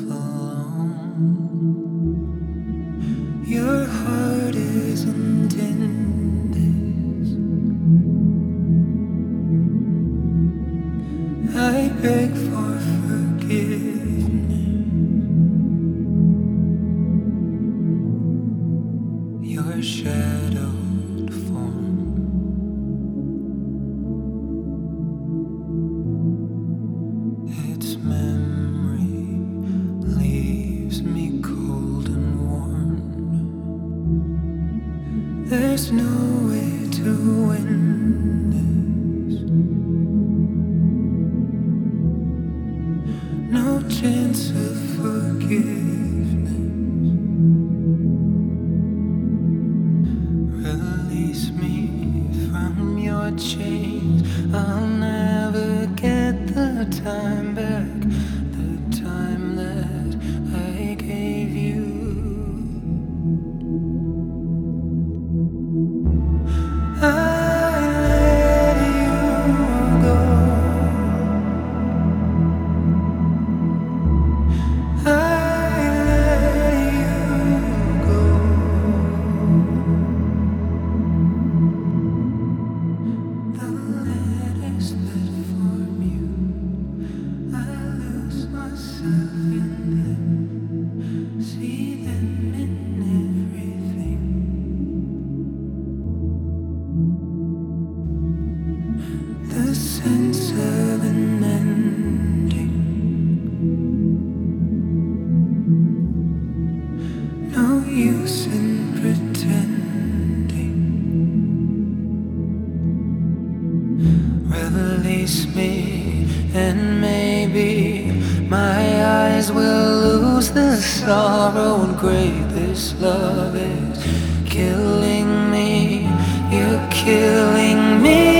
alone. Your heart isn't in this. I beg for forgiveness. Your shadowed form. Its memory leaves me cold and worn. There's no way to win this. No chance of forgiveness. Release me from your chains. I'll never get the time back, the time that I gave you. I let you go. I let you go. The letters that form you, I lose myself in them, see them in everything. The sense of an ending, no use in pretending. Release me, and maybe my eyes will lose the sorrow and gray. This love is killing me, you're killing me.